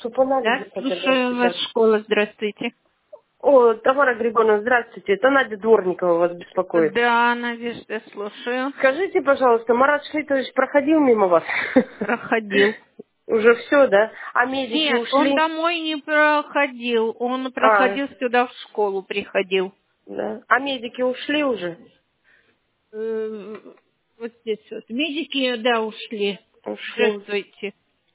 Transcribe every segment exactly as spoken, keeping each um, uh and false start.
Чтоб анализы Да, показать слушаю вас, сейчас. школа, здравствуйте. О, Тамара Григорьевна, здравствуйте. Это Надя Дворникова вас беспокоит. Да, Надежда, слушаю. Скажите, пожалуйста, Марат Шмитович проходил мимо вас? Проходил. Уже все, да? А медики Нет, он ушли? домой не проходил. Он А, проходил сюда в школу, приходил. да. А медики ушли уже? Э, Вот здесь вот. Медики, да, ушли. Ушли. Здравствуйте.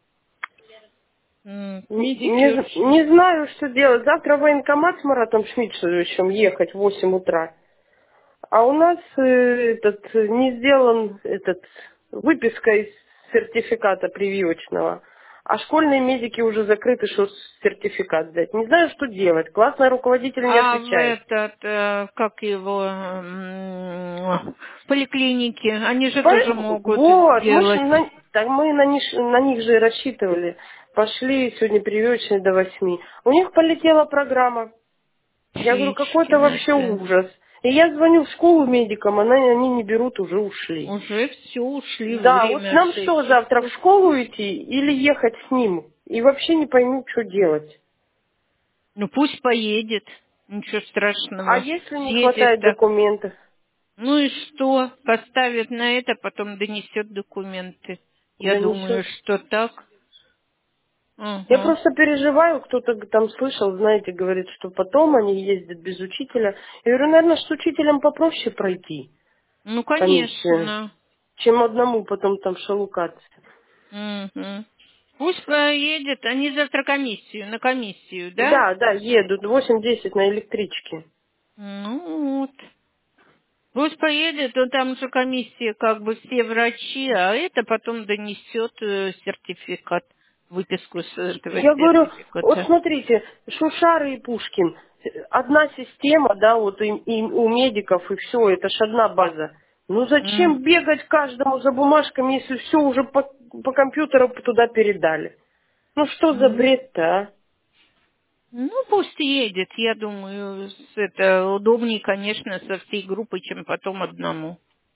М, Не, Медики не з- ушли. не знаю, что делать. Завтра в военкомат с Маратом Шмитовичем ехать в восемь утра. А у нас э, этот э, не сделан этот выписка из сертификата прививочного. А школьные медики уже закрыты, что сертификат взять. Не знаю, что делать. Классный руководитель не А в отвечает. этот, э, как его, м, поликлиники, они же тоже По- могут Вот, мы, ж сделать. на, так мы на, них, на них же и рассчитывали. Пошли сегодня прививочные до восьми. У них полетела программа. Я говорю, какой-то Фечкина, вообще да. ужас. И я звоню в школу медикам, она, они не берут, уже ушли. Уже все ушли, Да, вот время нам шесть что, завтра в часов. школу идти или ехать с ним? И вообще не пойму, что делать. Ну пусть поедет, ничего А страшного. если не хватает Съедет-то. документов? Ну и что? Поставит на это, потом донесет документы. Я думаю, Донесет. что так. Я Угу. просто переживаю, кто-то там слышал, знаете, говорит, что потом они ездят без учителя. Я говорю, наверное, с учителем попроще пройти Ну, комиссию, конечно. чем одному потом там шелукаться. Угу. Пусть поедет, они завтра комиссию, на комиссию, да? Да, да, едут восемь-десять на электричке. Ну вот. Пусть поедет, то там же комиссия, как бы все врачи, а это потом донесет э, сертификат, выписку с этого Я говорю, вот сертификата. смотрите, Шушары и Пушкин, одна система, да, вот и, и у медиков, и все, это ж одна база. Ну М. зачем бегать каждому за бумажками, если все уже по, по компьютеру туда передали? Ну что за М. бред-то, а? Ну, пусть едет, я думаю, с- это удобнее, конечно, со всей группой, чем потом одному.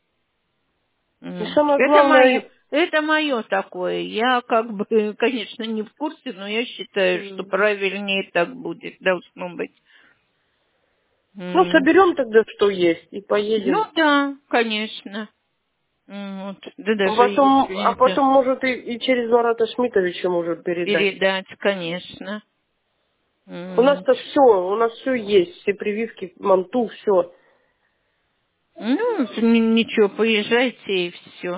И М. самое Это мое, главное, это мое такое. Я как бы, конечно, не в курсе, но я считаю, что м, правильнее так будет, должно быть. ну М. соберем тогда, что есть, и Ну поедем. да, конечно. М, Вот. Да А даже потом, если а это потом может и, и через Марата Шмитовича может передать. передать, конечно. У М, вот. нас-то все, у нас все есть, все прививки, манту, все. Ну, н- ничего, поезжайте и все.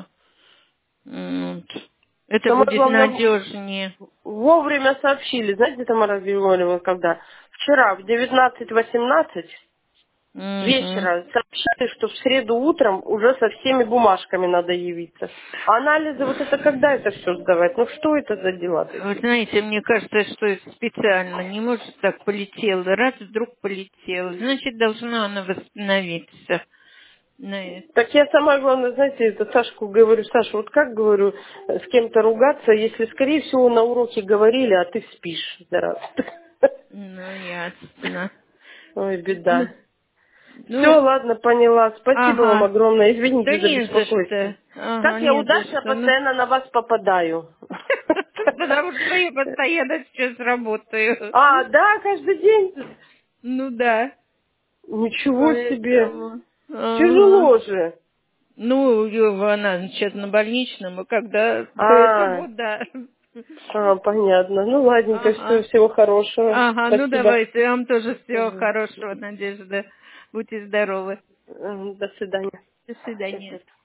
Это Самое будет главное, надежнее. вовремя сообщили. Знаете, Тамара Григорьевна, когда? Вчера в девятнадцать восемнадцать Мгм. вечера сообщили, что в среду утром уже со всеми бумажками надо явиться. А анализы, вот это когда это все сдавать? Ну что это за дела Вы такие? знаете, мне кажется, что это специально. Не может так полетело. Раз вдруг полетело. Значит, должна она восстановиться. На это. Так я самое главное, знаете, это Сашку говорю, Саша, вот как, говорю, э, с кем-то ругаться, если, скорее всего, на уроке говорили, а ты спишь, зараза. Ну, ясно. Ой, Ну, беда. Все, ну, ладно, поняла. Спасибо вам ага. огромное. Да Извините за не за беспокойство. что. Ага, Как я не за удачно что. Ну, постоянно на вас попадаю. потому что я постоянно сейчас работаю. А, да, каждый день? Ну да. Ничего себе. Поэтому. Ага. Тяжело же. Ну, её- она сейчас на больничном, и когда А, поэтому, да. а, понятно. Ну, ладненько, все, Ага. всего хорошего. Ага, ну Спасибо. давайте. Вам тоже всего Мгм. хорошего, Надежда. Будьте здоровы. Мгм, до свидания. До свидания. Сейчас